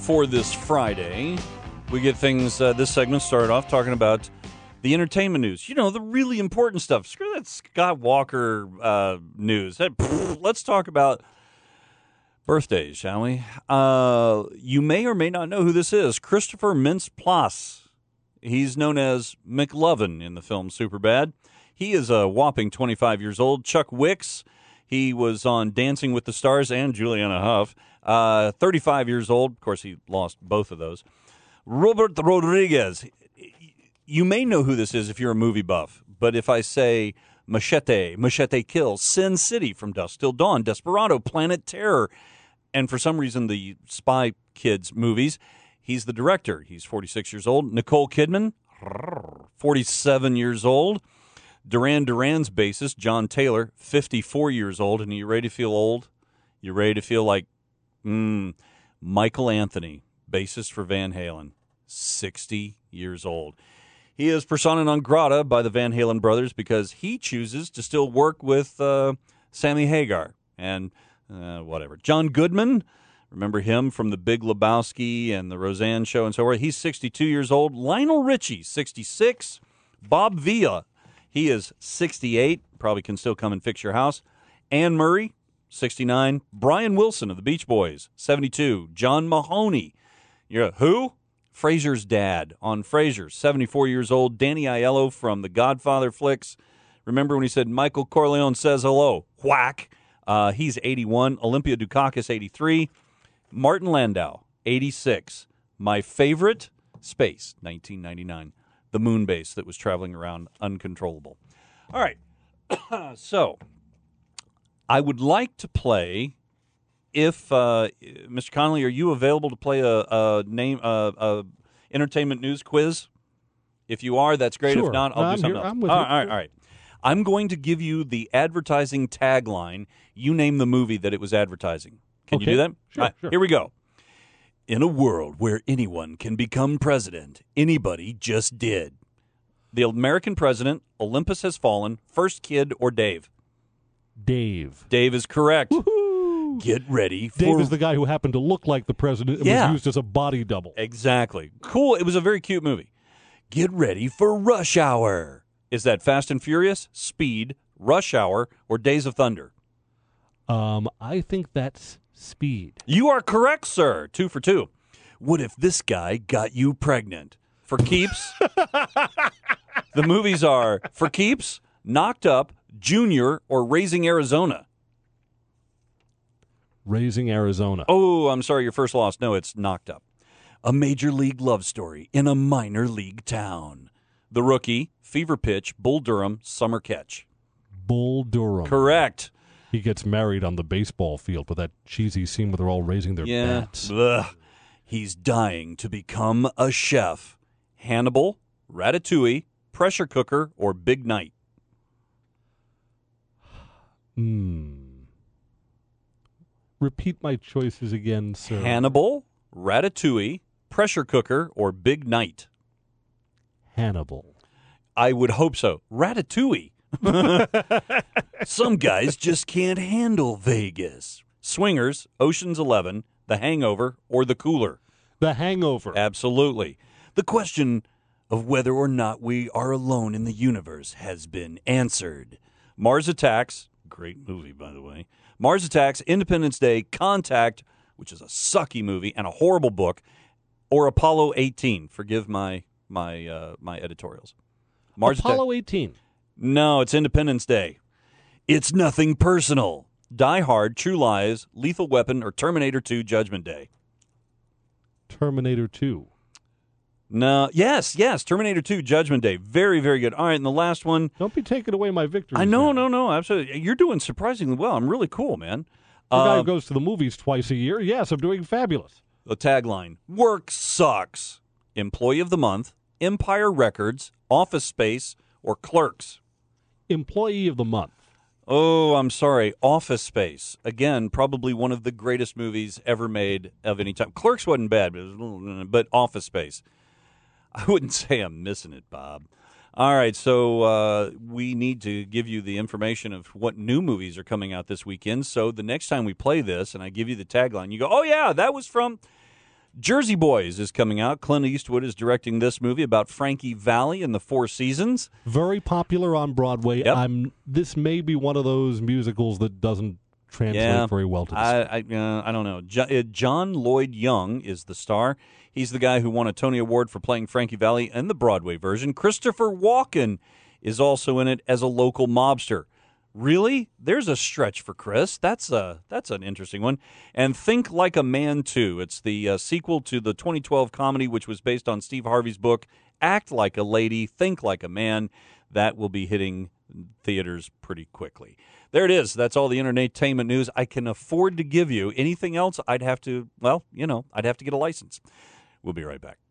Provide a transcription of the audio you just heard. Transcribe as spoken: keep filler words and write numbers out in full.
for this Friday. We get things, uh, this segment started off talking about the entertainment news. You know, the really important stuff. Screw that Scott Walker uh, news. Hey, pff, let's talk about birthdays, shall we? Uh, you may or may not know who this is. Christopher Mintz-Plasse. He's known as McLovin in the film Superbad. He is a whopping twenty-five years old. Chuck Wicks, he was on Dancing with the Stars and Juliana Hough. Uh, thirty-five years old. Of course, he lost both of those. Robert Rodriguez. You may know who this is if you're a movie buff, but if I say Machete, Machete Kills, Sin City, From Dusk Till Dawn, Desperado, Planet Terror, and for some reason the Spy Kids movies, he's the director. He's forty-six years old. Nicole Kidman, forty-seven years old. Duran Duran's bassist, John Taylor, fifty-four years old. And are you ready to feel old? You ready to feel like mm, Michael Anthony, bassist for Van Halen, sixty years old. He is persona non grata by the Van Halen brothers because he chooses to still work with uh, Sammy Hagar and uh, whatever. John Goodman, remember him from The Big Lebowski and The Roseanne Show and so forth. He's sixty-two years old. Lionel Richie, sixty-six. Bob Villa, he is sixty-eight. Probably can still come and fix your house. Anne Murray, sixty-nine. Brian Wilson of the Beach Boys, seventy-two. John Mahoney, you're who? Frasier's dad on Frasier, seventy-four years old. Danny Aiello from the Godfather flicks. Remember when he said, Michael Corleone says hello? Whack. Uh, he's eighty-one. Olympia Dukakis, eighty-three. Martin Landau, eighty-six. My favorite, Space, nineteen ninety-nine. The moon base that was traveling around uncontrollable. All right. So, I would like to play... If uh, Mister Connolly, are you available to play a, a name, a, a entertainment news quiz? If you are, that's great. Sure. If not, I'll no, do I'm something here. else. I'm with all, you. right, all right, all right. I'm going to give you the advertising tagline. You name the movie that it was advertising. Can Okay. you do that? Sure, All right, sure. Here we go. In a world where anyone can become president, anybody just did. The American president, Olympus Has Fallen, First Kid, or Dave? Dave. Dave is correct. Woohoo! Get ready for... Dave is the guy who happened to look like the president and Yeah. was used as a body double. Exactly. Cool. It was a very cute movie. Get ready for Rush Hour. Is that Fast and Furious, Speed, Rush Hour, or Days of Thunder? Um, I think that's Speed. You are correct, sir. Two for two. What if this guy got you pregnant? For keeps, the movies are For Keeps, Knocked Up, Junior, or Raising Arizona. Raising Arizona. Oh, I'm sorry, your first loss. No, it's Knocked Up. A major league love story in a minor league town. The Rookie, Fever Pitch, Bull Durham, Summer Catch. Bull Durham. Correct. He gets married on the baseball field with that cheesy scene where they're all raising their Yeah. bats. Ugh. He's dying to become a chef. Hannibal, Ratatouille, Pressure Cooker, or Big Night. Hmm. Repeat my choices again, sir. Hannibal, Ratatouille, Pressure Cooker, or Big Night. Hannibal. I would hope so. Ratatouille. Some guys just can't handle Vegas. Swingers, Ocean's Eleven, The Hangover, or The Cooler. The Hangover. Absolutely. The question of whether or not we are alone in the universe has been answered. Mars Attacks, great movie, by the way. Mars Attacks, Independence Day, Contact, which is a sucky movie and a horrible book, or Apollo eighteen. Forgive my my uh, my editorials. Mars Apollo Attack- eighteen. No, it's Independence Day. It's Nothing Personal. Die Hard, True Lies, Lethal Weapon, or Terminator two, Judgment Day. Terminator two. No, yes, yes, Terminator two, Judgment Day. Very, very good. All right, and the last one. Don't be taking away my victory. I know, no, no, absolutely. You're doing surprisingly well. I'm really cool, man. The guy Uh, who goes to the movies twice a year. Yes, I'm doing fabulous. the tagline, work sucks. Employee of the Month, Empire Records, Office Space, or Clerks. Employee of the month. Oh, I'm sorry. Office Space. Again, probably one of the greatest movies ever made of any time. Clerks wasn't bad, but, it was a little, but Office Space. I wouldn't say I'm missing it, Bob. All right, so uh, we need to give you the information of what new movies are coming out this weekend. So the next time we play this and I give you the tagline, you go, oh, yeah, that was from Jersey Boys is coming out. Clint Eastwood is directing this movie about Frankie Valli and the Four Seasons. Very popular on Broadway. Yep. I'm. This may be one of those musicals that doesn't translate Yeah, very well to the I I, uh, I don't know. Jo- uh, John Lloyd Young is the star. He's the guy who won a Tony Award for playing Frankie Valli in the Broadway version. Christopher Walken is also in it as a local mobster. Really? There's a stretch for Chris. That's a that's an interesting one. And Think Like a Man two. It's the uh, sequel to the twenty twelve comedy, which was based on Steve Harvey's book, Act Like a Lady, Think Like a Man. That will be hitting theaters pretty quickly. There it is. That's all the entertainment news I can afford to give you. Anything else, I'd have to, well, you know, I'd have to get a license. We'll be right back.